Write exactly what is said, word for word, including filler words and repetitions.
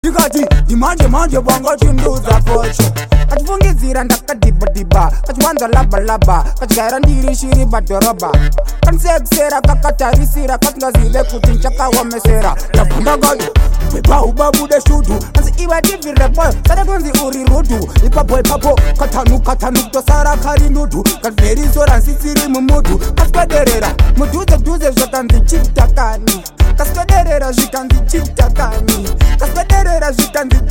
Ndikati ndimanje manje vangati nduza fosho kachifungidzira ndakadhibhadhibha kachiwanza labhalabha kachigaira ndiri shiri madhorobha kanisekisera kakatarisira kasingazive kuti nchakawomesera ndabvunda ngati bwebauba bude shudu asi iwe tivhirire moyo sade kunzi uri rudu ipapo ipapo katanu katanu kutosara kari ndudu kanivheriso ransitsiri mumudu kaswederera mudhuze dhuze zvakanzi chitakani kaswederera zvikanzi chitakani kaswederera zvikanzi